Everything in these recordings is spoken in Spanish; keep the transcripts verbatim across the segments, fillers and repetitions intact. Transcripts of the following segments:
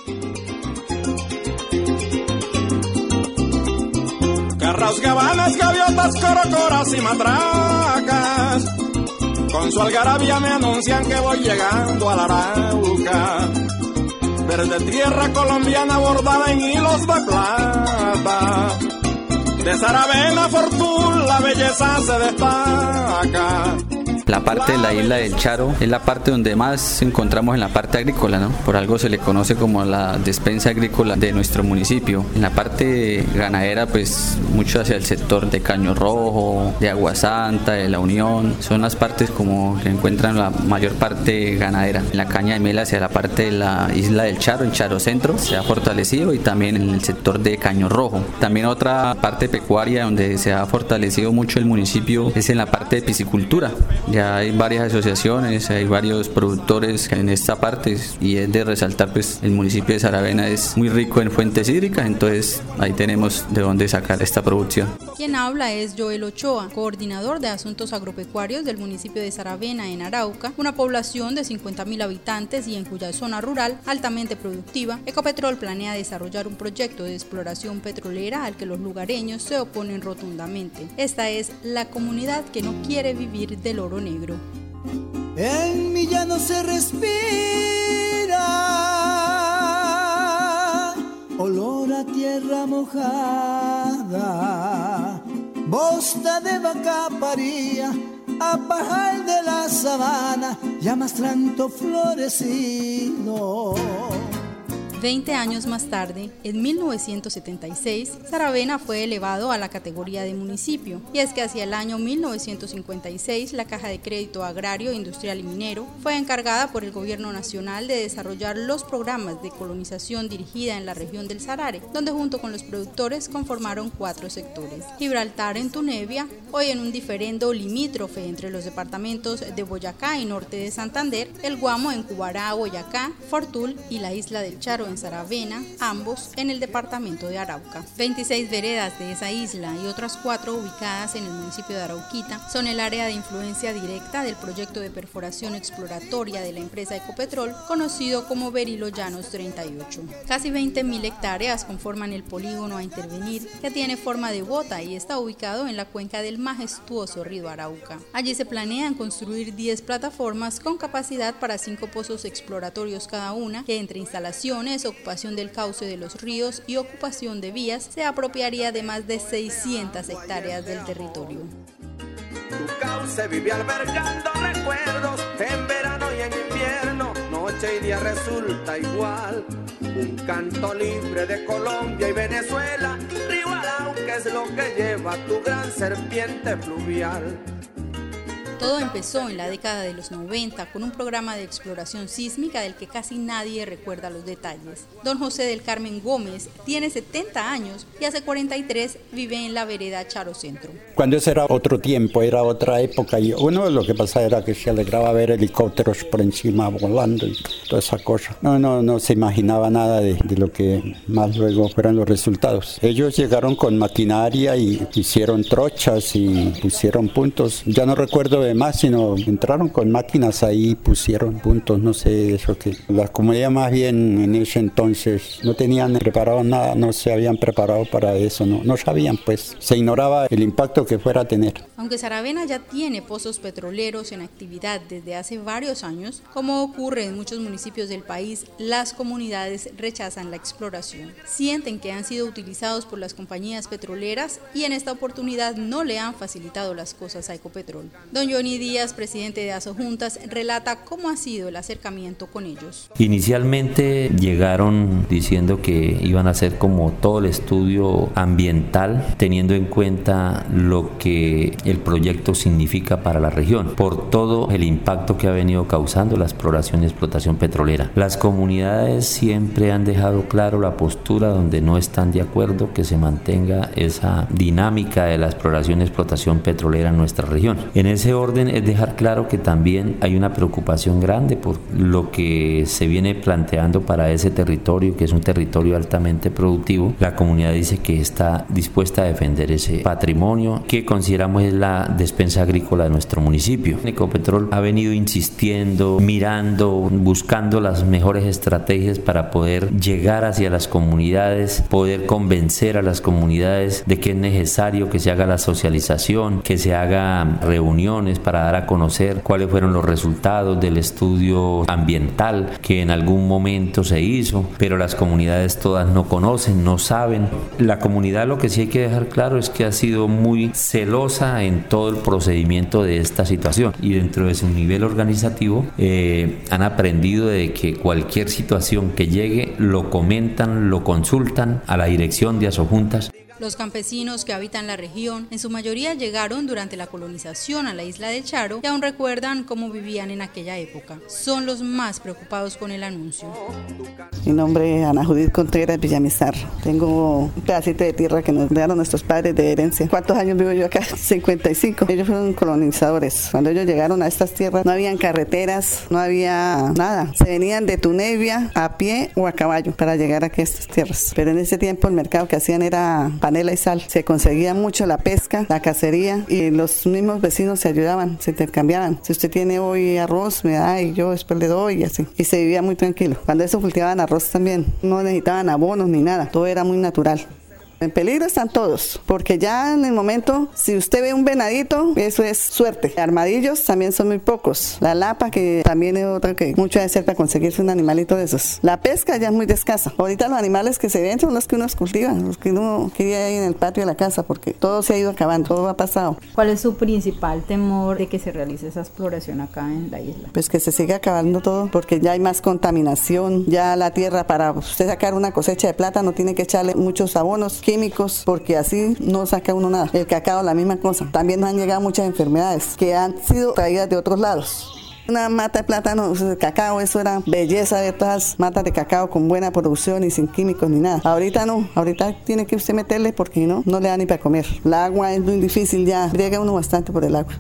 Carros, gabanas, gaviotas, corocoras y matracas, con su algarabía me anuncian que voy llegando a la Arauca. Verde tierra colombiana bordada en hilos de plata, de Saravena, Fortuna, la belleza se destaca. La parte de la isla del Charo es la parte donde más encontramos en la parte agrícola, ¿no? Por algo se le conoce como la despensa agrícola de nuestro municipio. En la parte ganadera, pues mucho hacia el sector de Caño Rojo, de Agua Santa, de La Unión. Son las partes como que encuentran la mayor parte ganadera. En la caña de miel hacia la parte de la isla del Charo, en Charo Centro, se ha fortalecido, y también en el sector de Caño Rojo. También otra parte pecuaria donde se ha fortalecido mucho el municipio es en la parte de piscicultura. Ya hay varias asociaciones, hay varios productores en esta parte, y es de resaltar, pues el municipio de Saravena es muy rico en fuentes hídricas, entonces ahí tenemos de dónde sacar esta producción. Quien habla es Joel Ochoa, coordinador de asuntos agropecuarios del municipio de Saravena en Arauca, una población de cincuenta mil habitantes y en cuya zona rural altamente productiva, Ecopetrol planea desarrollar un proyecto de exploración petrolera al que los lugareños se oponen rotundamente. Esta es la comunidad que no quiere vivir del oro negro. En mi llano se respira olor a tierra mojada, bosta de vaca paría, a pajal de la sabana, llamastrando florecido. Veinte años más tarde, en mil novecientos setenta y seis, Saravena fue elevado a la categoría de municipio, y es que hacia el año mil novecientos cincuenta y seis la Caja de Crédito Agrario, Industrial y Minero fue encargada por el Gobierno Nacional de desarrollar los programas de colonización dirigida en la región del Sarare, donde junto con los productores conformaron cuatro sectores. Gibraltar en Tunevia, hoy en un diferendo limítrofe entre los departamentos de Boyacá y norte de Santander, el Guamo en Cubará, Boyacá, Fortul y la isla del Charo en Saravena, ambos en el departamento de Arauca. veintiséis veredas de esa isla y otras cuatro ubicadas en el municipio de Arauquita son el área de influencia directa del proyecto de perforación exploratoria de la empresa Ecopetrol, conocido como Berilo Llanos treinta y ocho. Casi veinte mil hectáreas conforman el polígono a intervenir, que tiene forma de bota y está ubicado en la cuenca del majestuoso río Arauca. Allí se planean construir diez plataformas con capacidad para cinco pozos exploratorios cada una, que entre instalaciones, ocupación del cauce de los ríos y ocupación de vías se apropiaría de más de seiscientas hectáreas del territorio. Tu cauce vive albergando recuerdos en verano y en invierno, noche y día resulta igual. Un canto libre de Colombia y Venezuela, río Arauca es lo que lleva tu gran serpiente fluvial. Todo empezó en la década de los noventa con un programa de exploración sísmica del que casi nadie recuerda los detalles. Don José del Carmen Gómez tiene setenta años y hace cuarenta y tres vive en la vereda Charo Centro. Cuando ese era otro tiempo, era otra época, y uno lo que pasaba era que se alegraba ver helicópteros por encima volando y toda esa cosa. No, no, no se imaginaba nada de, de lo que más luego fueran los resultados. Ellos llegaron con maquinaria y hicieron trochas y pusieron puntos. Ya no recuerdo más, sino entraron con máquinas ahí, pusieron puntos, no sé, eso que la comunidad más bien en ese entonces no tenían preparado nada, no se habían preparado para eso, no, no sabían, pues se ignoraba el impacto que fuera a tener. Aunque Saravena ya tiene pozos petroleros en actividad desde hace varios años, como ocurre en muchos municipios del país, las comunidades rechazan la exploración. Sienten que han sido utilizados por las compañías petroleras y en esta oportunidad no le han facilitado las cosas a Ecopetrol. Don Johnny Díaz, presidente de Asojuntas, relata cómo ha sido el acercamiento con ellos. Inicialmente llegaron diciendo que iban a hacer como todo el estudio ambiental, teniendo en cuenta lo que el proyecto significa para la región, por todo el impacto que ha venido causando la exploración y explotación petrolera. Las comunidades siempre han dejado claro la postura donde no están de acuerdo que se mantenga esa dinámica de la exploración y explotación petrolera en nuestra región. En ese orden orden es dejar claro que también hay una preocupación grande por lo que se viene planteando para ese territorio, que es un territorio altamente productivo. La comunidad dice que está dispuesta a defender ese patrimonio que consideramos es la despensa agrícola de nuestro municipio. Ecopetrol ha venido insistiendo, mirando, buscando las mejores estrategias para poder llegar hacia las comunidades, poder convencer a las comunidades de que es necesario que se haga la socialización, que se hagan reuniones para dar a conocer cuáles fueron los resultados del estudio ambiental que en algún momento se hizo, pero las comunidades todas no conocen, no saben. La comunidad, lo que sí hay que dejar claro es que ha sido muy celosa en todo el procedimiento de esta situación, y dentro de su nivel organizativo eh, han aprendido de que cualquier situación que llegue lo comentan, lo consultan a la dirección de Asojuntas. Los campesinos que habitan la región, en su mayoría llegaron durante la colonización a la isla del Charo y aún recuerdan cómo vivían en aquella época. Son los más preocupados con el anuncio. Mi nombre es Ana Judith Contreras Villamizar. Tengo un pedacito de tierra que nos dejaron nuestros padres de herencia. ¿Cuántos años vivo yo acá? cincuenta y cinco. Ellos fueron colonizadores. Cuando ellos llegaron a estas tierras no habían carreteras, no había nada. Se venían de Tunevia a pie o a caballo para llegar aquí a estas tierras. Pero en ese tiempo el mercado que hacían era panela y sal. Se conseguía mucho la pesca, la cacería, y los mismos vecinos se ayudaban, se intercambiaban. Si usted tiene hoy arroz, me da y yo después le doy, y así. Y se vivía muy tranquilo. Cuando eso cultivaban arroz también, no necesitaban abonos ni nada, todo era muy natural. En peligro están todos, porque ya en el momento, si usted ve un venadito, eso es suerte. Armadillos también son muy pocos. La lapa, que también es otra que mucho debe ser para conseguirse un animalito de esos. La pesca ya es muy escasa. Ahorita los animales que se ven son los que uno cultiva, los que uno quería ahí en el patio de la casa, porque todo se ha ido acabando, todo ha pasado. ¿Cuál es su principal temor de que se realice esa exploración acá en la isla? Pues que se siga acabando todo, porque ya hay más contaminación. Ya la tierra, para usted sacar una cosecha de plátano, tiene que echarle muchos abonos químicos, porque así no saca uno nada. El cacao, la misma cosa. También nos han llegado muchas enfermedades que han sido traídas de otros lados. Una mata de plátano, de cacao, eso era belleza de todas matas de cacao con buena producción y sin químicos ni nada. Ahorita no, ahorita tiene que usted meterle porque no, no le da ni para comer. El agua es muy difícil ya, briega uno bastante por el agua.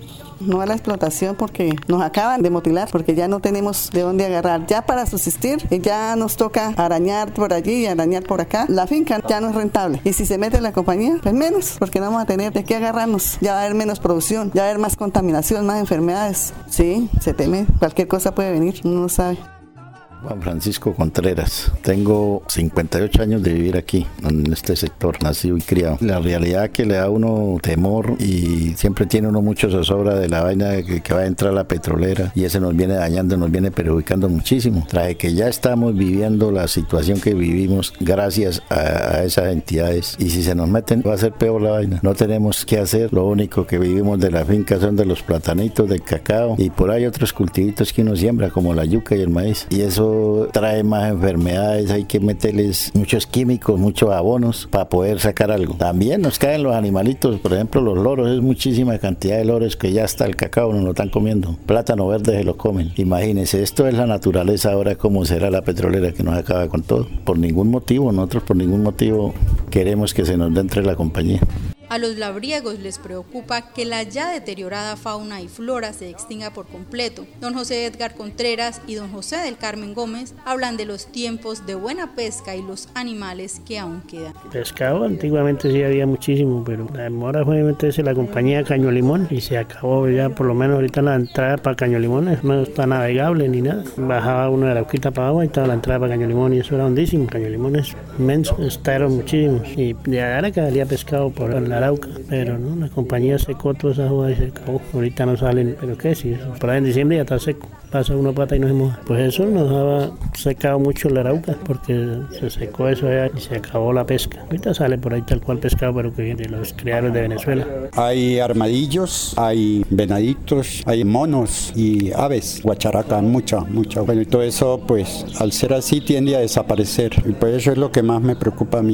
No a la explotación porque nos acaban de mutilar, porque ya no tenemos de dónde agarrar. Ya para subsistir, ya nos toca arañar por allí y arañar por acá. La finca ya no es rentable. Y si se mete la compañía, pues menos, porque no vamos a tener de qué agarrarnos. Ya va a haber menos producción, ya va a haber más contaminación, más enfermedades. Sí, se teme, cualquier cosa puede venir, uno no sabe. Juan Francisco Contreras, tengo cincuenta y ocho años de vivir aquí, en este sector, nacido y criado. La realidad que le da a uno temor, y siempre tiene uno mucho zozobra de la vaina de que, que va a entrar la petrolera, y ese nos viene dañando, nos viene perjudicando muchísimo. Trae que ya estamos viviendo la situación que vivimos gracias a, a esas entidades, y si se nos meten va a ser peor la vaina. No tenemos qué hacer, lo único que vivimos de la finca son de los platanitos, del cacao, y por ahí otros cultivitos que uno siembra como la yuca y el maíz, y eso trae más enfermedades. Hay que meterles muchos químicos, muchos abonos para poder sacar algo. También nos caen los animalitos, por ejemplo los loros, es muchísima cantidad de loros que ya hasta el cacao no lo están comiendo, plátano verde se lo comen. Imagínense, esto es la naturaleza. Ahora cómo será la petrolera que nos acaba con todo, por ningún motivo. Nosotros por ningún motivo queremos que se nos dé entre la compañía. A los labriegos les preocupa que la ya deteriorada fauna y flora se extinga por completo. Don José Edgar Contreras y don José del Carmen Gómez hablan de los tiempos de buena pesca y los animales que aún quedan. Pescado antiguamente sí había muchísimo, pero la demora fue meterse la compañía Caño Limón y se acabó ya. Por lo menos ahorita la entrada para Caño Limón no está navegable ni nada. Bajaba uno de la Arauquita para agua y estaba la entrada para Caño Limón, y eso era hondísimo. Caño Limón es inmenso, estaron muchísimos, y de ahora que salía pescado por la Arauca, pero no, la compañía secó toda esa joda y se acabó. Ahorita no salen, pero qué, si por ahí en diciembre ya está seco, pasa una pata y no se moja. Pues eso nos ha secado mucho la Arauca, porque se secó eso allá y se acabó la pesca. Ahorita sale por ahí tal cual pescado, pero que viene de los criaderos de Venezuela. Hay armadillos, hay venaditos, hay monos y aves, guacharaca, mucha, mucha. Bueno, y todo eso, pues, al ser así, tiende a desaparecer. Y pues eso es lo que más me preocupa a mí.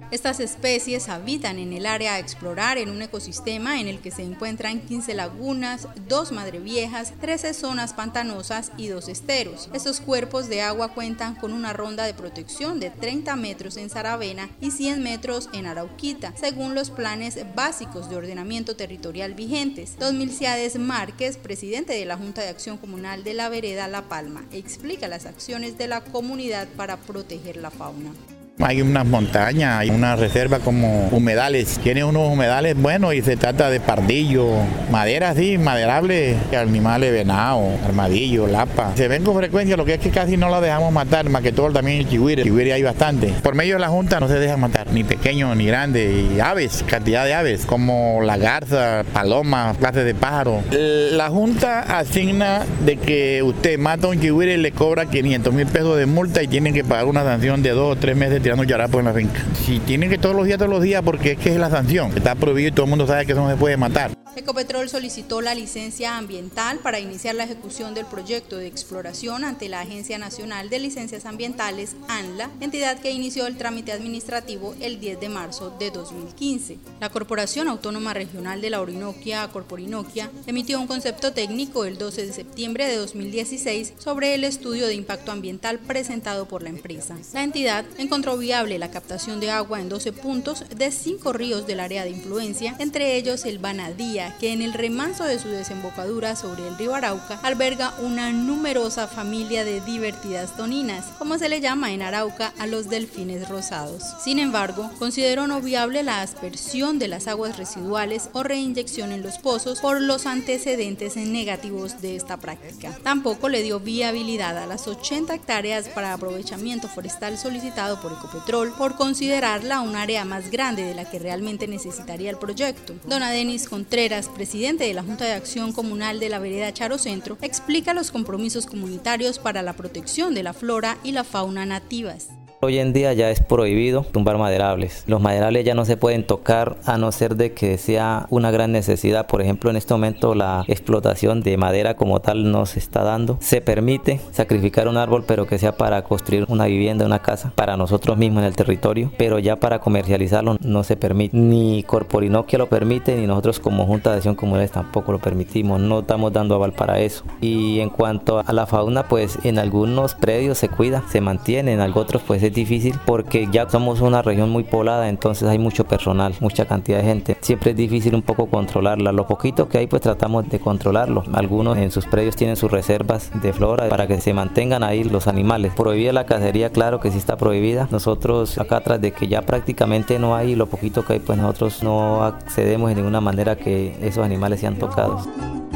Estas especies habitan en el área a explorar en un ecosistema en el que se encuentran quince lagunas, dos madreviejas, trece zonas pantanosas y dos esteros. Estos cuerpos de agua cuentan con una ronda de protección de treinta metros en Saravena y cien metros en Arauquita, según los planes básicos de ordenamiento territorial vigentes. Don Milciades Márquez, presidente de la Junta de Acción Comunal de la Vereda La Palma, explica las acciones de la comunidad para proteger la fauna. Hay unas montañas, hay una reserva como humedales, tiene unos humedales buenos y se trata de pardillo, madera así, maderable, animales, venado, armadillo, lapa. Se ven con frecuencia, lo que es que casi no lo dejamos matar, más que todo también el chihuire, el chihuire hay bastante. Por medio de la Junta no se deja matar, ni pequeño ni grande, y aves, cantidad de aves, como la garza, paloma, clases de pájaros. La Junta asigna de que usted mata a un chihuire y le cobra quinientos mil pesos de multa y tiene que pagar una sanción de dos o tres meses tirando yarapos en la finca. Si tienen que todos los días, todos los días, porque es que es la sanción. Está prohibido y todo el mundo sabe que eso no se puede matar. Ecopetrol solicitó la licencia ambiental para iniciar la ejecución del proyecto de exploración ante la Agencia Nacional de Licencias Ambientales, ANLA, entidad que inició el trámite administrativo el diez de marzo de dos mil quince. La Corporación Autónoma Regional de la Orinoquia, Corporinoquia, emitió un concepto técnico el doce de septiembre de dos mil dieciséis sobre el estudio de impacto ambiental presentado por la empresa. La entidad encontró viable la captación de agua en doce puntos de cinco ríos del área de influencia, entre ellos el Banadía, que en el remanso de su desembocadura sobre el río Arauca alberga una numerosa familia de divertidas toninas, como se le llama en Arauca a los delfines rosados. Sin embargo, consideró no viable la aspersión de las aguas residuales o reinyección en los pozos por los antecedentes negativos de esta práctica. Tampoco le dio viabilidad a las ochenta hectáreas para aprovechamiento forestal solicitado por Ecopetrol por considerarla un área más grande de la que realmente necesitaría el proyecto. Don Adenis Contreras, presidente de la Junta de Acción Comunal de la Vereda Charo Centro, explica los compromisos comunitarios para la protección de la flora y la fauna nativas. Hoy en día ya es prohibido tumbar maderables. Los maderables ya no se pueden tocar a no ser de que sea una gran necesidad. Por ejemplo, en este momento la explotación de madera como tal no se está dando. Se permite sacrificar un árbol, pero que sea para construir una vivienda, una casa, para nosotros mismos en el territorio, pero ya para comercializarlo no se permite. Ni Corporinoquia lo permite, ni nosotros como Junta de Acción Comunal tampoco lo permitimos. No estamos dando aval para eso. Y en cuanto a la fauna, pues en algunos predios se cuida, se mantiene, en otros pues es difícil porque ya somos una región muy poblada, entonces hay mucho personal, mucha cantidad de gente. Siempre es difícil un poco controlarla. Lo poquito que hay pues tratamos de controlarlo. Algunos en sus predios tienen sus reservas de flora para que se mantengan ahí los animales. Prohibida la cacería, claro que sí está prohibida. Nosotros acá tras de que ya prácticamente no hay, lo poquito que hay pues nosotros no accedemos de ninguna manera que esos animales sean tocados.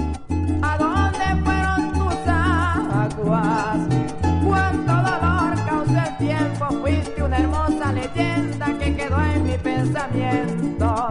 ¿A dónde fueron tus aguas? Cuánto dolor causó el tiempo, fuiste una hermosa leyenda que quedó en mi pensamiento.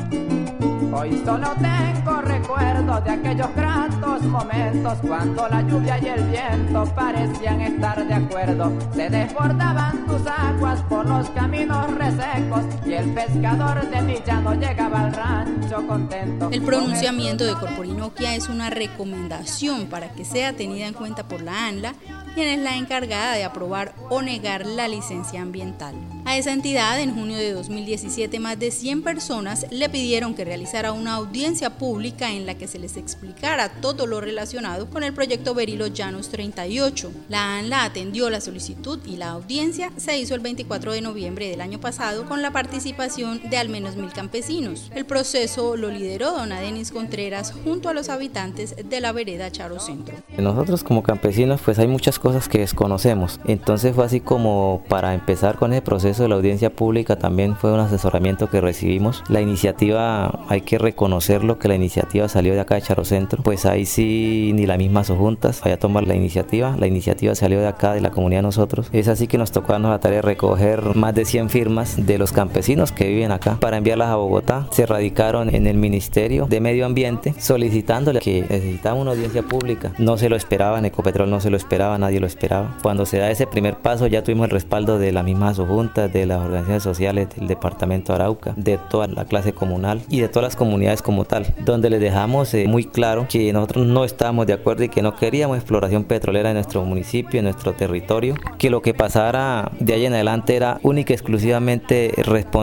Hoy solo tengo recuerdos de aquellos gratos momentos cuando la lluvia y el viento parecían estar de acuerdo. Se desbordaban tus aguas por los caminos resecos y el pescador de mi llano llegaba al rancho contento. El pronunciamiento de Corporinoquia es una recomendación para que sea tenida en cuenta por la ANLA, quien es la encargada de aprobar o negar la licencia ambiental. A esa entidad, en junio de dos mil diecisiete, más de cien personas le pidieron que realizara una audiencia pública en la que se les explicara todo lo relacionado con el proyecto Berilo Llanos treinta y ocho. La ANLA atendió la solicitud y la audiencia se hizo el veinticuatro de noviembre del año pasado con la participación de al menos mil campesinos. El proceso lo lideró don Adenis Contreras junto a los habitantes de la vereda Charo Centro. Nosotros como campesinos pues hay muchas cosas que desconocemos, entonces fue así como para empezar con el proceso de la audiencia pública también fue un asesoramiento que recibimos. La iniciativa, hay que reconocerlo que la iniciativa salió de acá de Charo Centro, pues ahí sí ni la misma Sojuntas vaya a tomar la iniciativa, la iniciativa salió de acá de la comunidad de nosotros. Es así que nos tocó darnos la tarea de recoger más de cien firmas de los campesinos que viven acá para enviarlas a Bogotá. Se radicaron en el Ministerio de Medio Ambiente solicitándole que necesitaban una audiencia pública. No se lo esperaban, Ecopetrol no se lo esperaba, nadie lo esperaba. Cuando se da ese primer paso ya tuvimos el respaldo de las mismas Sojuntas, de las organizaciones sociales del departamento de Arauca, de toda la clase comunal y de todas las comunidades como tal, donde les dejamos eh, muy claro que nosotros no estábamos de acuerdo y que no queríamos exploración petrolera en nuestro municipio, en nuestro territorio, que lo que pasara de ahí en adelante era única y exclusivamente responsabilidad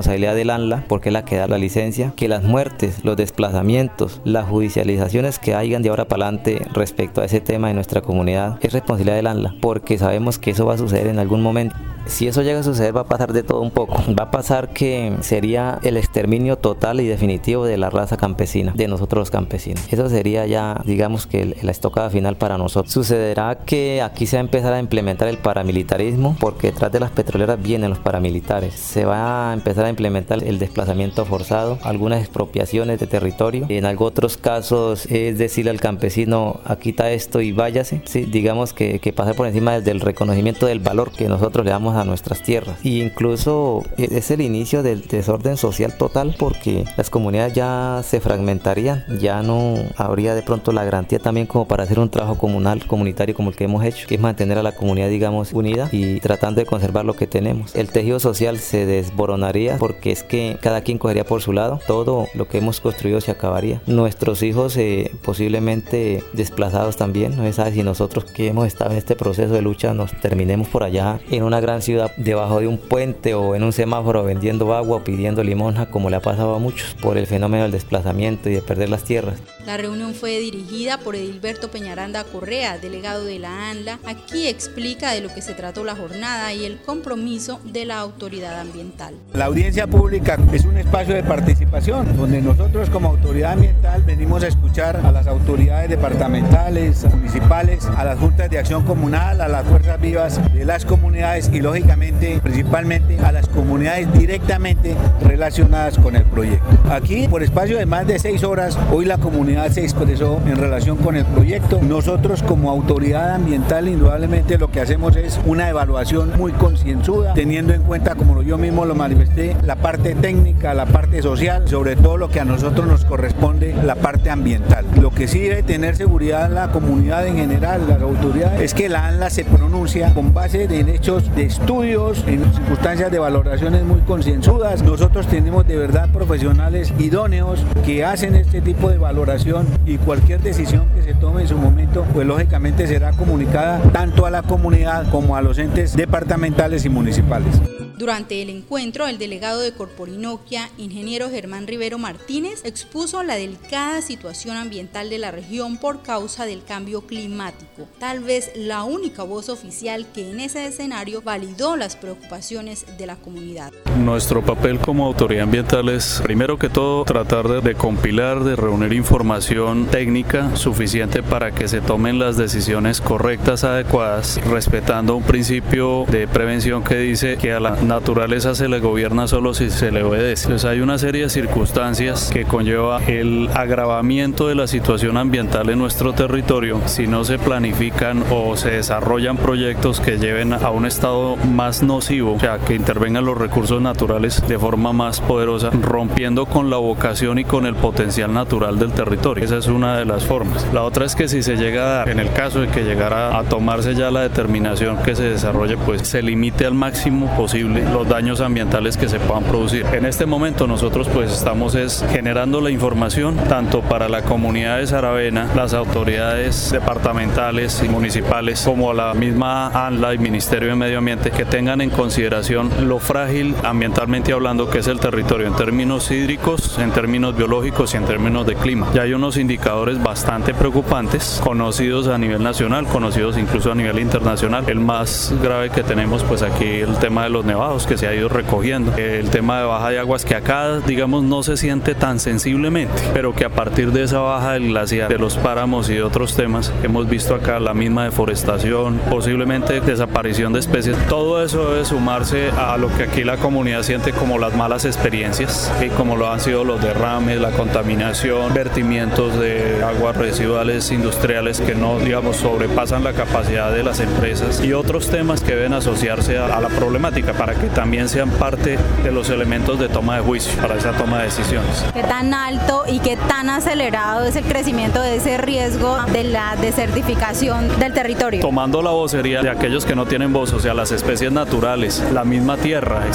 responsabilidad del ANLA, porque es la que da la licencia, que las muertes, los desplazamientos, las judicializaciones que hayan de ahora para adelante respecto a ese tema de nuestra comunidad es responsabilidad del ANLA, porque sabemos que eso va a suceder en algún momento. Si eso llega a suceder, va a pasar de todo un poco. Va a pasar que sería el exterminio total y definitivo de la raza campesina, de nosotros los campesinos. Eso sería ya, digamos que la estocada final para nosotros. Sucederá que aquí se va a empezar a implementar el paramilitarismo, porque detrás de las petroleras vienen los paramilitares. Se va a empezar a implementar el desplazamiento forzado, algunas expropiaciones de territorio. En algunos otros casos es decirle al campesino, aquí está esto y váyase. Sí, digamos que, que pasar por encima del reconocimiento del valor que nosotros le damos a nuestras tierras. Y incluso es el inicio del desorden social total, porque las comunidades ya se fragmentarían, ya no habría de pronto la garantía también como para hacer un trabajo comunal, comunitario como el que hemos hecho, que es mantener a la comunidad, digamos, unida y tratando de conservar lo que tenemos. El tejido social se desboronaría, porque es que cada quien cogería por su lado, todo lo que hemos construido se acabaría. Nuestros hijos eh, posiblemente desplazados también, no se sabe si nosotros que hemos estado en este proceso de lucha nos terminemos por allá en una gran ciudad debajo de un puente o en un semáforo vendiendo agua o pidiendo limosna, como le ha pasado a muchos por el fenómeno del desplazamiento y de perder las tierras. La reunión fue dirigida por Edilberto Peñaranda Correa, delegado de la ANLA. Aquí explica de lo que se trató la jornada y el compromiso de la autoridad ambiental. La audiencia pública es un espacio de participación donde nosotros como autoridad ambiental venimos a escuchar a las autoridades departamentales, municipales, a las juntas de acción comunal, a las fuerzas vivas de las comunidades y lógicamente principalmente a las comunidades directamente relacionadas con el proyecto. Aquí por espacio de más de seis horas hoy la comunidad se expresó en relación con el proyecto. Nosotros como autoridad ambiental indudablemente lo que hacemos es una evaluación muy concienzuda, teniendo en cuenta, como yo mismo lo manifesté, la parte técnica, la parte social, sobre todo lo que a nosotros nos corresponde, la parte ambiental. Lo que sí debe tener seguridad la comunidad en general, las autoridades, es que la ANLA se pronuncia con base en hechos de estudios, en circunstancias de valoraciones muy concienzudas. Nosotros tenemos de verdad profesionales idóneos que hacen este tipo de valoración y cualquier decisión que se tome en su momento, pues lógicamente será comunicada tanto a la comunidad como a los entes departamentales y municipales. Durante el encuentro, el delegado de Corporinoquia, ingeniero Germán Rivero Martínez, expuso la delicada situación ambiental de la región por causa del cambio climático, tal vez la única voz oficial que en ese escenario validó las preocupaciones de la comunidad. Nuestro papel como autoridad ambiental es, primero que todo, tratar de, de compilar, de reunir información técnica suficiente para que se tomen las decisiones correctas, adecuadas, respetando un principio de prevención que dice que a la naturaleza se le gobierna solo si se le obedece. Entonces hay una serie de circunstancias que conlleva el agravamiento de la situación ambiental en nuestro territorio si no se planifican o se desarrollan proyectos que lleven a un estado más nocivo, o sea, que intervengan los recursos naturales de forma más poderosa, rompiendo con la vocación y con el potencial natural del territorio. Esa es una de las formas. La otra es que si se llega a dar, en el caso de que llegara a tomarse ya la determinación que se desarrolle, pues se limite al máximo posible los daños ambientales que se puedan producir. En este momento nosotros pues estamos es generando la información tanto para la comunidad de Saravena, las autoridades departamentales y municipales, como la misma ANLA y Ministerio de Medio Ambiente, que tengan en consideración lo frágil ambientalmente hablando que es el territorio en términos hídricos, en términos biológicos y en términos de clima. Ya hay unos indicadores bastante preocupantes, conocidos a nivel nacional, conocidos incluso a nivel internacional. El más grave que tenemos pues aquí el tema de los nevados que se ha ido recogiendo, el tema de baja de aguas que acá digamos no se siente tan sensiblemente, pero que a partir de esa baja del glaciar, de los páramos y de otros temas hemos visto acá, la misma deforestación, posiblemente desaparición de especies, todo eso debe sumarse a lo que aquí la comunidad siente como las malas experiencias, y como lo han sido los derrames, la contaminación, vertimientos de aguas residuales industriales que no digamos sobrepasan la capacidad de las empresas y otros temas que deben asociarse a, a la problemática para que también sean parte de los elementos de toma de juicio para esa toma de decisiones. ¿Qué tan alto y qué tan acelerado es el crecimiento de ese riesgo de la desertificación del territorio? Tomando la vocería de aquellos que no tienen voz, o sea, las especies naturales, la misma tierra, etcétera,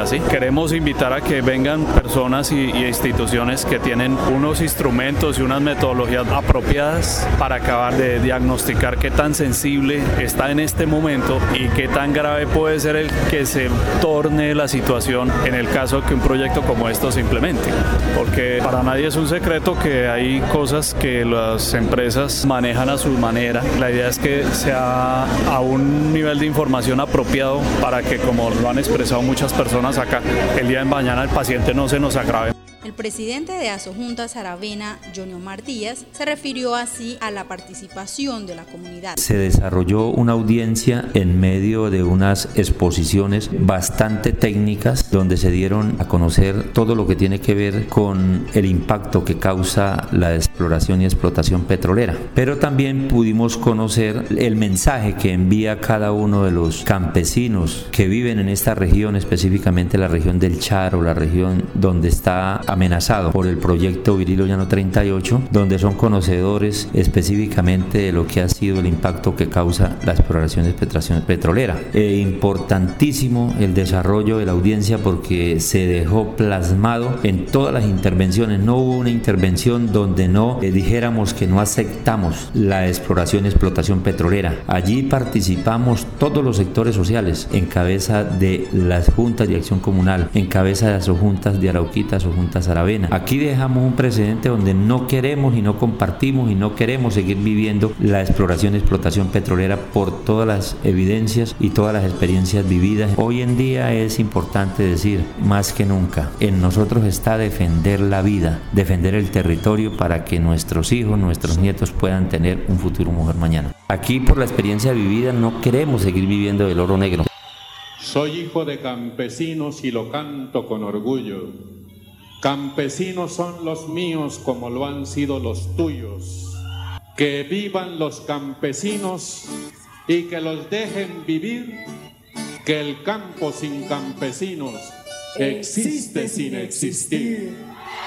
¿sí? Queremos invitar a que vengan personas y, y instituciones que tienen unos instrumentos y unas metodologías apropiadas para acabar de diagnosticar qué tan sensible está en este momento y qué tan grave puede ser el que se torne la situación en el caso de que un proyecto como esto se implemente. Porque para nadie es un secreto que hay cosas que las empresas manejan a su manera. La idea es que sea a un nivel de información apropiado para que, como lo han expresado muchas personas acá, el día de mañana el paciente no se nos agrave. El presidente de Asojunta Saravena, Johnny Omar Díaz, se refirió así a la participación de la comunidad. Se desarrolló una audiencia en medio de unas exposiciones bastante técnicas donde se dieron a conocer todo lo que tiene que ver con el impacto que causa la exploración y explotación petrolera. Pero también pudimos conocer el mensaje que envía cada uno de los campesinos que viven en esta región, específicamente la región del Charo, la región donde está amenazado por el proyecto Virilo Llano treinta y ocho, donde son conocedores específicamente de lo que ha sido el impacto que causa la exploración y explotación petrolera. E importantísimo el desarrollo de la audiencia porque se dejó plasmado en todas las intervenciones. No hubo una intervención donde no eh, dijéramos que no aceptamos la exploración y explotación petrolera. Allí participamos todos los sectores sociales en cabeza de las juntas de acción comunal, en cabeza de las juntas de Arauquita, juntas Saravena. Aquí dejamos un precedente donde no queremos y no compartimos y no queremos seguir viviendo la exploración y explotación petrolera por todas las evidencias y todas las experiencias vividas. Hoy en día es importante decir, más que nunca, en nosotros está defender la vida, defender el territorio para que nuestros hijos, nuestros nietos puedan tener un futuro mejor mañana. Aquí por la experiencia vivida no queremos seguir viviendo del oro negro. Soy hijo de campesinos y lo canto con orgullo. Campesinos son los míos como lo han sido los tuyos. Que vivan los campesinos y que los dejen vivir, que el campo sin campesinos existe sin existir.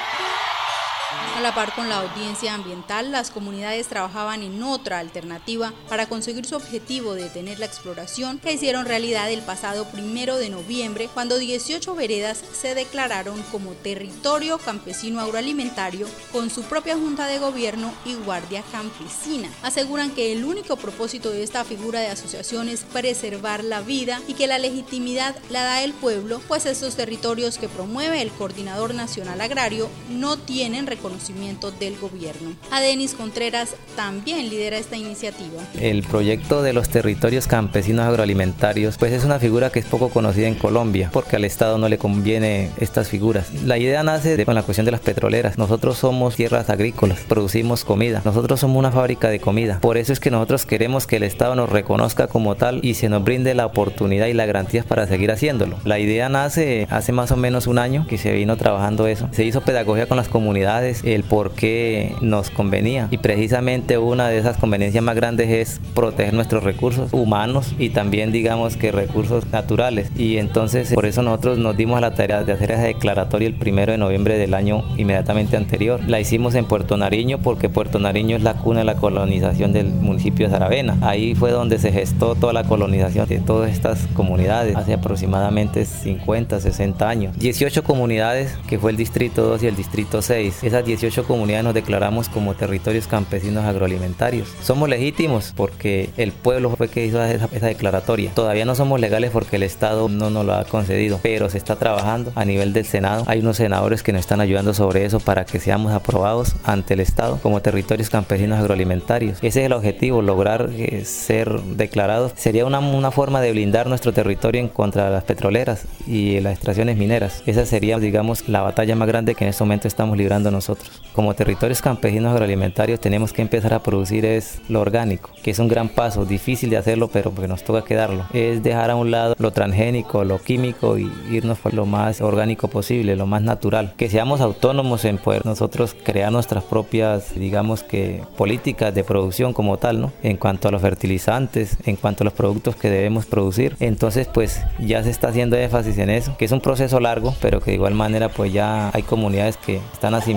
A la par con la audiencia ambiental, las comunidades trabajaban en otra alternativa para conseguir su objetivo de detener la exploración que hicieron realidad el pasado primero de noviembre, cuando dieciocho veredas se declararon como territorio campesino agroalimentario con su propia junta de gobierno y guardia campesina. Aseguran que el único propósito de esta figura de asociación es preservar la vida y que la legitimidad la da el pueblo, pues estos territorios que promueve el Coordinador Nacional Agrario no tienen reconocimiento del gobierno. Adenis Contreras también lidera esta iniciativa. El proyecto de los territorios campesinos agroalimentarios pues es una figura que es poco conocida en Colombia porque al Estado no le conviene estas figuras. La idea nace de, con la cuestión de las petroleras. Nosotros somos tierras agrícolas, producimos comida, nosotros somos una fábrica de comida. Por eso es que nosotros queremos que el Estado nos reconozca como tal y se nos brinde la oportunidad y las garantías para seguir haciéndolo. La idea nace hace más o menos un año que se vino trabajando eso. Se hizo pedagogía con las comunidades, el por qué nos convenía y precisamente una de esas conveniencias más grandes es proteger nuestros recursos humanos y también digamos que recursos naturales, y entonces por eso nosotros nos dimos a la tarea de hacer esa declaratoria el primero de noviembre del año inmediatamente anterior. La hicimos en Puerto Nariño porque Puerto Nariño es la cuna de la colonización del municipio de Saravena. Ahí fue donde se gestó toda la colonización de todas estas comunidades hace aproximadamente cincuenta, sesenta años. dieciocho comunidades, que fue el distrito dos y el distrito seis. Esas dieciocho comunidades nos declaramos como territorios campesinos agroalimentarios. Somos legítimos porque el pueblo fue que hizo esa, esa declaratoria. Todavía no somos legales porque el Estado no nos lo ha concedido, pero se está trabajando a nivel del Senado. Hay unos senadores que nos están ayudando sobre eso para que seamos aprobados ante el Estado como territorios campesinos agroalimentarios. Ese es el objetivo, lograr eh, ser declarados. Sería una, una forma de blindar nuestro territorio en contra de las petroleras y las extracciones mineras. Esa sería, digamos, la batalla más grande que en este momento estamos librando nosotros. Como territorios campesinos agroalimentarios tenemos que empezar a producir es lo orgánico, que es un gran paso, difícil de hacerlo, pero porque nos toca quedarlo. Es dejar a un lado lo transgénico, lo químico y irnos por lo más orgánico posible, lo más natural. Que seamos autónomos en poder nosotros crear nuestras propias, digamos que, políticas de producción como tal, ¿no? En cuanto a los fertilizantes, en cuanto a los productos que debemos producir. Entonces, pues ya se está haciendo énfasis en eso, que es un proceso largo, pero que de igual manera pues ya hay comunidades que están asimilándolo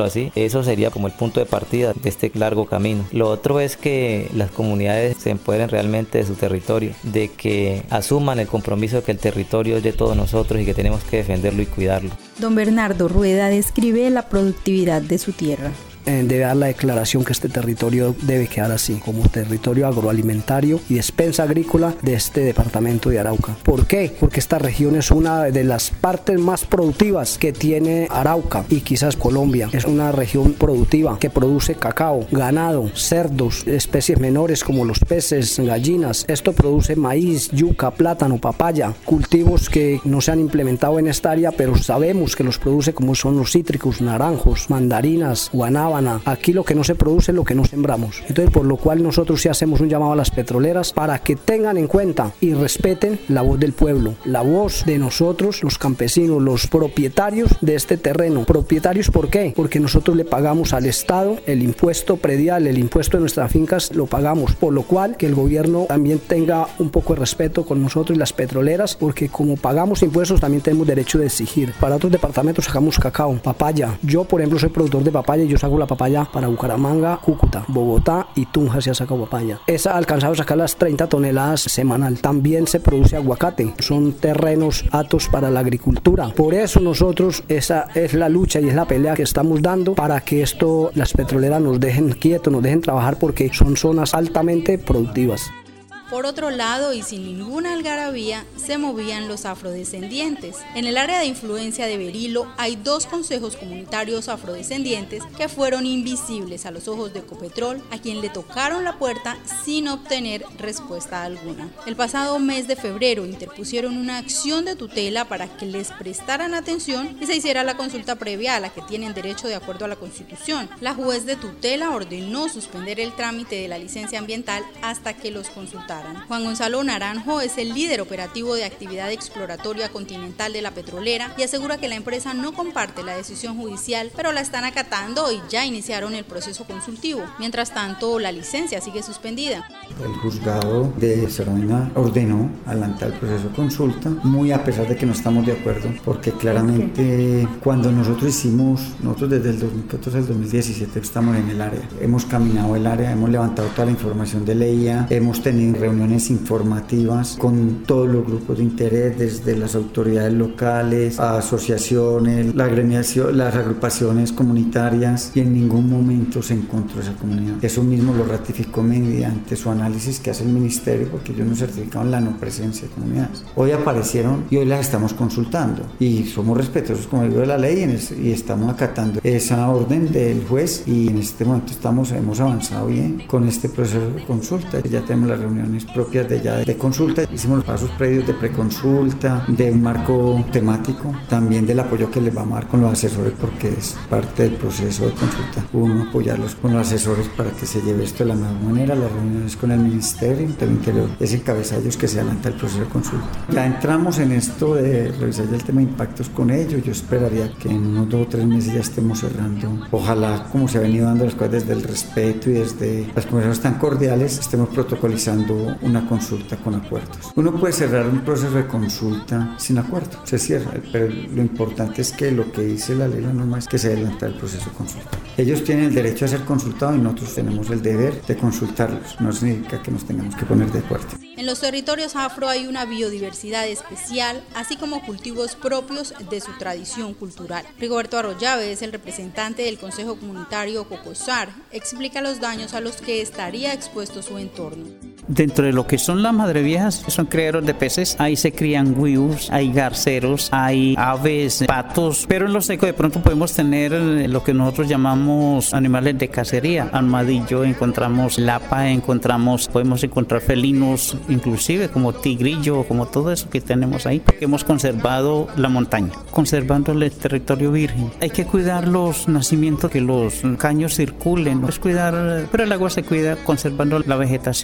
así, eso sería como el punto de partida de este largo camino. Lo otro es que las comunidades se empoderen realmente de su territorio, de que asuman el compromiso de que el territorio es de todos nosotros y que tenemos que defenderlo y cuidarlo. Don Bernardo Rueda describe la productividad de su tierra. Debe dar la declaración que este territorio debe quedar así, como territorio agroalimentario y despensa agrícola de este departamento de Arauca. ¿Por qué? Porque esta región es una de las partes más productivas que tiene Arauca y quizás Colombia. Es una región productiva que produce cacao, ganado, cerdos, especies menores como los peces, gallinas. Esto produce maíz, yuca, plátano, papaya, cultivos que no se han implementado en esta área, pero sabemos que los produce, como son los cítricos, naranjos, mandarinas, guanábanas. Aquí lo que no se produce es lo que no sembramos. Entonces, por lo cual nosotros sí hacemos un llamado a las petroleras para que tengan en cuenta y respeten la voz del pueblo, la voz de nosotros, los campesinos, los propietarios de este terreno. ¿Propietarios por qué? Porque nosotros le pagamos al Estado el impuesto predial, el impuesto de nuestras fincas lo pagamos, por lo cual que el gobierno también tenga un poco de respeto con nosotros y las petroleras, porque como pagamos impuestos también tenemos derecho de exigir. Para otros departamentos sacamos cacao, papaya. Yo, por ejemplo, soy productor de papaya y yo saco la papaya para Bucaramanga, Cúcuta, Bogotá y Tunja se ha sacado papaya. Esa ha alcanzado a sacar las treinta toneladas semanal. También se produce aguacate. Son terrenos aptos para la agricultura. Por eso nosotros, esa es la lucha y es la pelea que estamos dando para que esto, las petroleras nos dejen quietos, nos dejen trabajar porque son zonas altamente productivas. Por otro lado, y sin ninguna algarabía, se movían los afrodescendientes. En el área de influencia de Berilo hay dos consejos comunitarios afrodescendientes que fueron invisibles a los ojos de Ecopetrol, a quien le tocaron la puerta sin obtener respuesta alguna. El pasado mes de febrero interpusieron una acción de tutela para que les prestaran atención y se hiciera la consulta previa a la que tienen derecho de acuerdo a la Constitución. La juez de tutela ordenó suspender el trámite de la licencia ambiental hasta que los consultaran. Juan Gonzalo Naranjo es el líder operativo de actividad exploratoria continental de la petrolera y asegura que la empresa no comparte la decisión judicial, pero la están acatando y ya iniciaron el proceso consultivo. Mientras tanto, la licencia sigue suspendida. El juzgado de Saravena ordenó adelantar el proceso de consulta, muy a pesar de que no estamos de acuerdo, porque claramente cuando nosotros hicimos, nosotros desde el dos mil catorce al dos mil diecisiete estamos en el área, hemos caminado el área, hemos levantado toda la información de Leía, hemos tenido reuniones informativas con todos los grupos de interés, desde las autoridades locales, a asociaciones, la agremiación, las agrupaciones comunitarias, y en ningún momento se encontró esa comunidad. Eso mismo lo ratificó mediante su análisis que hace el ministerio, porque ellos nos certificaron la no presencia de comunidades. Hoy aparecieron y hoy las estamos consultando y somos respetuosos con el de la ley y estamos acatando esa orden del juez, y en este momento estamos, hemos avanzado bien con este proceso de consulta. Ya tenemos las reuniones propias de ya de consulta, hicimos los pasos previos de preconsulta, de un marco temático, también del apoyo que les vamos a dar con los asesores, porque es parte del proceso de consulta, uno apoyarlos con los asesores para que se lleve esto de la mejor manera. Las reuniones con el Ministerio del Interior es en cabeza de ellos que se adelanta el proceso de consulta. Ya entramos en esto de revisar ya el tema de impactos con ellos. Yo esperaría que en unos dos o tres meses ya estemos cerrando, ojalá, como se ha venido dando las cosas desde el respeto y desde las conversaciones tan cordiales, estemos protocolizando una consulta con acuerdos. Uno puede cerrar un proceso de consulta sin acuerdo, se cierra, pero lo importante es que lo que dice la ley, la norma, es que se adelanta el proceso de consulta. Ellos tienen el derecho a ser consultados y nosotros tenemos el deber de consultarlos. No significa que nos tengamos que poner de acuerdo. En los territorios afro hay una biodiversidad especial, así como cultivos propios de su tradición cultural. Rigoberto Arroyave es el representante del Consejo Comunitario Cocosar. Explica los daños a los que estaría expuesto su entorno. Dentro de lo que son las madreviejas, que son criaderos de peces, ahí se crían huivos, hay garceros, hay aves, patos, pero en lo seco de pronto podemos tener lo que nosotros llamamos animales de cacería, armadillo, encontramos lapa, encontramos, podemos encontrar felinos, inclusive como tigrillo, como todo eso que tenemos ahí, porque hemos conservado la montaña, conservando el territorio virgen. Hay que cuidar los nacimientos, que los caños circulen, es cuidar, pero el agua se cuida conservando la vegetación. Si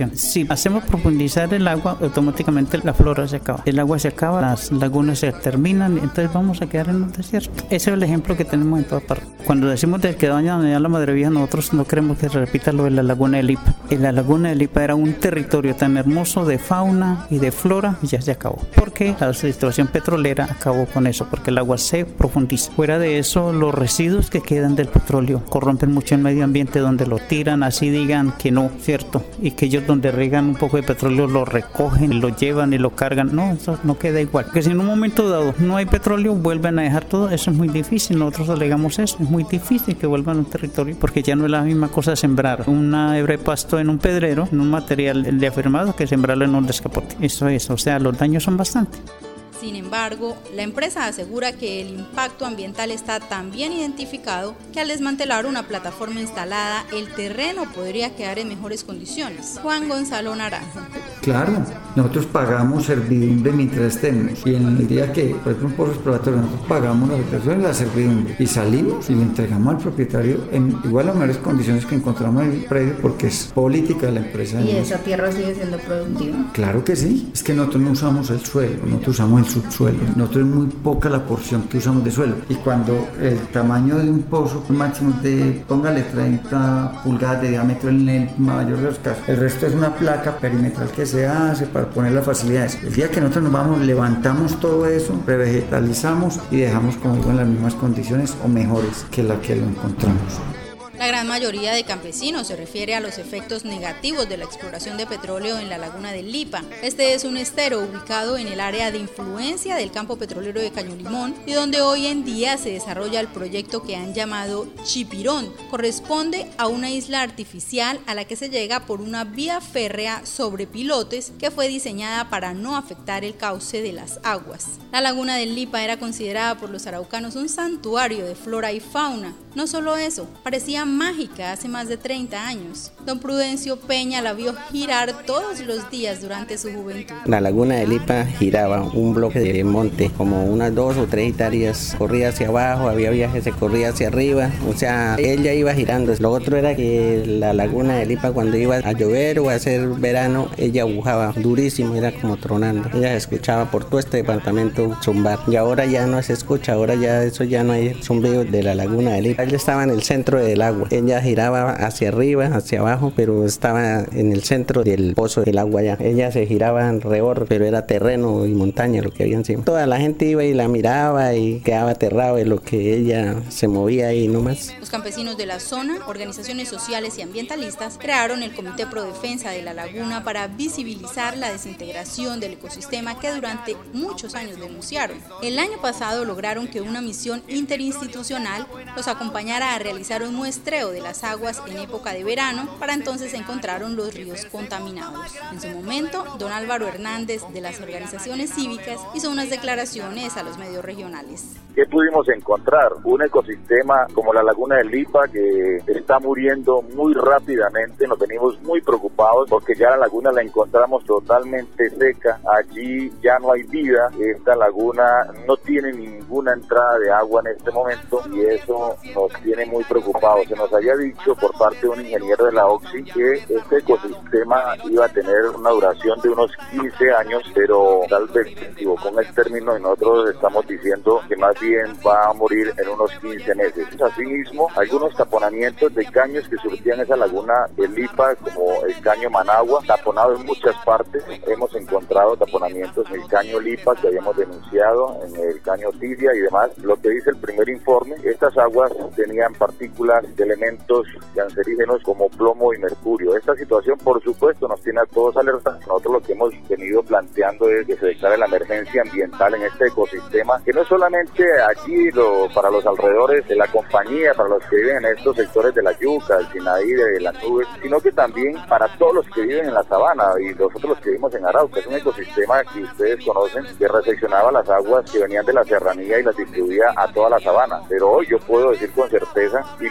Si hacemos profundizar el agua, automáticamente la flora se acaba. El agua se acaba, las lagunas se terminan, entonces vamos a quedar en un desierto. Ese es el ejemplo que tenemos en todas partes. Cuando decimos de que daña la Madre Vieja, nosotros no queremos que se repita lo de la laguna de Lipa. En la laguna de Lipa era un territorio tan hermoso de fauna y de flora y ya se acabó. Porque la situación petrolera acabó con eso, porque el agua se profundiza. Fuera de eso, los residuos que quedan del petróleo corrompen mucho el medio ambiente, donde lo tiran, así digan que no, ¿cierto? Y que ellos donde riegan un poco de petróleo lo recogen, lo llevan y lo cargan. No, eso no queda igual. Porque si en un momento dado no hay petróleo, vuelven a dejar todo. Eso es muy difícil. Nosotros alegamos eso. Es muy difícil que vuelvan a un territorio porque ya no es la misma cosa sembrar una hebra de pasto en un pedrero, en un material de afirmado, que sembrarlo en un descapote. Eso es. O sea, los daños son bastantes. Sin embargo, la empresa asegura que el impacto ambiental está tan bien identificado que al desmantelar una plataforma instalada, el terreno podría quedar en mejores condiciones. Juan Gonzalo Naranjo. Claro, nosotros pagamos servidumbre mientras estemos, y en el día que, por ejemplo, un pozo exploratorio, nosotros pagamos la operación y la servidumbre y salimos y le entregamos al propietario en igual o mejores condiciones que encontramos en el predio, porque es política de la empresa. ¿Y esa tierra sigue siendo productiva? Claro que sí, es que nosotros no usamos el suelo, nosotros usamos el subsuelo. Nosotros es muy poca la porción que usamos de suelo, y cuando el tamaño de un pozo máximo de, póngale treinta pulgadas de diámetro en el mayor de los casos, el resto es una placa perimetral que se hace para poner las facilidades. El día que nosotros nos vamos, levantamos todo eso, revegetalizamos y dejamos como digo en las mismas condiciones o mejores que la que lo encontramos. La gran mayoría de campesinos se refiere a los efectos negativos de la exploración de petróleo en la laguna de Lipa. Este es un estero ubicado en el área de influencia del campo petrolero de Caño Limón y donde hoy en día se desarrolla el proyecto que han llamado Chipirón. Corresponde a una isla artificial a la que se llega por una vía férrea sobre pilotes que fue diseñada para no afectar el cauce de las aguas. La laguna de Lipa era considerada por los araucanos un santuario de flora y fauna. No solo eso, parecía mágica hace más de treinta años. Don Prudencio Peña la vio girar todos los días durante su juventud. La laguna de Lipa giraba un bloque de monte, como unas dos o tres hectáreas, corría hacia abajo, había viajes, se corría hacia arriba, o sea, ella iba girando. Lo otro era que la laguna de Lipa, cuando iba a llover o a hacer verano, ella agujaba durísimo, era como tronando. Ella se escuchaba por todo este departamento zumbar, y ahora ya no se escucha, ahora ya eso ya no hay zumbido de la laguna de Lipa. Ella estaba en el centro del agua, ella giraba hacia arriba, hacia abajo, pero estaba en el centro del pozo del agua ya. Ella se giraba alrededor, pero era terreno y montaña lo que había encima. Toda la gente iba y la miraba y quedaba aterrado de lo que ella se movía ahí nomás. Los campesinos de la zona, organizaciones sociales y ambientalistas crearon el Comité Pro Defensa de la Laguna para visibilizar la desintegración del ecosistema que durante muchos años denunciaron. El año pasado lograron que una misión interinstitucional los acompañara a realizar un muestreo de las aguas en época de verano. Para entonces se encontraron los ríos contaminados. En su momento, don Álvaro Hernández de las organizaciones cívicas hizo unas declaraciones a los medios regionales. ¿Qué pudimos encontrar? Un ecosistema como la laguna de Lipa que está muriendo muy rápidamente. Nos venimos muy preocupados porque ya la laguna la encontramos totalmente seca. Allí ya no hay vida. Esta laguna no tiene ninguna entrada de agua en este momento y eso nos tiene muy preocupados. Se nos había dicho por parte de un ingeniero de la OXI que este ecosistema iba a tener una duración de unos quince años, pero tal vez se equivocó en el término y nosotros estamos diciendo que más bien va a morir en unos quince meses. Asimismo, algunos taponamientos de caños que surtían esa laguna de Lipa, como el caño Managua, taponado en muchas partes. Hemos encontrado taponamientos en el caño Lipa que habíamos denunciado, en el caño Tidia y demás. Lo que dice el primer informe, estas aguas tenían partículas de elementos cancerígenos como plomo y mercurio. Esta situación, por supuesto, nos tiene a todos alerta. Nosotros lo que hemos venido planteando es que se declare la emergencia ambiental en este ecosistema, que no solamente aquí lo, para los alrededores de la compañía, para los que viven en estos sectores de la yuca, el Sinaí, de las nubes, sino que también para todos los que viven en la sabana y nosotros los que vivimos en Arauca. Es un ecosistema que ustedes conocen, que recepcionaba las aguas que venían de la serranía y las distribuía a toda la sabana. Pero hoy yo puedo decir con certeza, y mi preocupación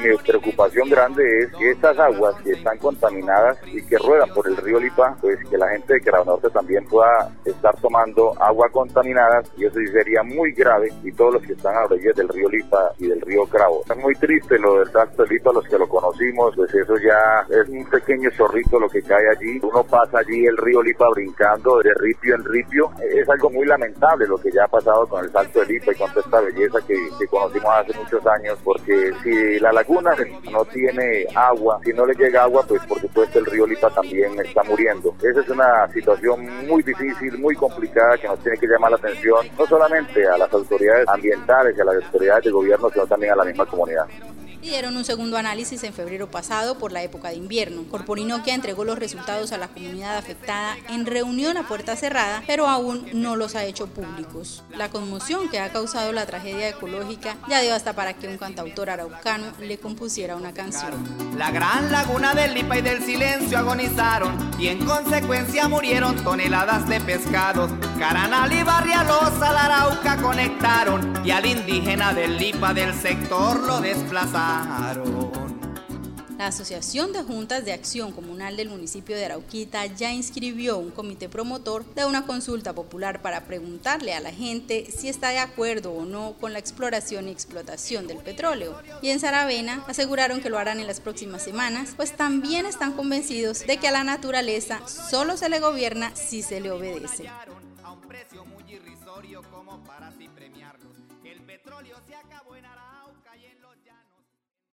preocupación grande es que estas aguas que están contaminadas y que ruedan por el río Lipa, pues que la gente de Quebrado Norte también pueda estar tomando agua contaminada, y eso sí sería muy grave, y todos los que están a orillas del río Lipa y del río Cravo. Es muy triste lo del Salto del Lipa, los que lo conocimos, pues eso ya es un pequeño chorrito lo que cae allí. Uno pasa allí el río Lipa brincando de ripio en ripio. Es algo muy lamentable lo que ya ha pasado con el Salto del Lipa y con toda esta belleza que, que conocimos hace muchos años, porque si la laguna no tiene agua, si no le llega agua, pues por supuesto el río Lipa también está muriendo. Esa es una situación muy difícil, muy complicada, que nos tiene que llamar la atención, no solamente a las autoridades ambientales y a las autoridades de gobierno, sino también a la misma comunidad. Pidieron un segundo análisis en febrero pasado por la época de invierno. Corporinoquia entregó los resultados a la comunidad afectada en reunión a puerta cerrada, pero aún no los ha hecho públicos. La conmoción que ha causado la tragedia ecológica ya dio hasta para que un cantautor araucano le compusiera una canción. La gran laguna del Lipa y del Silencio agonizaron, y en consecuencia murieron toneladas de pescados. Caranal y Barrialosa la Arauca conectaron, y al indígena del Lipa del sector lo desplazaron. La Asociación de Juntas de Acción Comunal del municipio de Arauquita ya inscribió un comité promotor de una consulta popular para preguntarle a la gente si está de acuerdo o no con la exploración y explotación del petróleo. Y en Saravena aseguraron que lo harán en las próximas semanas, pues también están convencidos de que a la naturaleza solo se le gobierna si se le obedece. A un precio muy irrisorio como para así premiarlos. El petróleo se acabó en Arauca.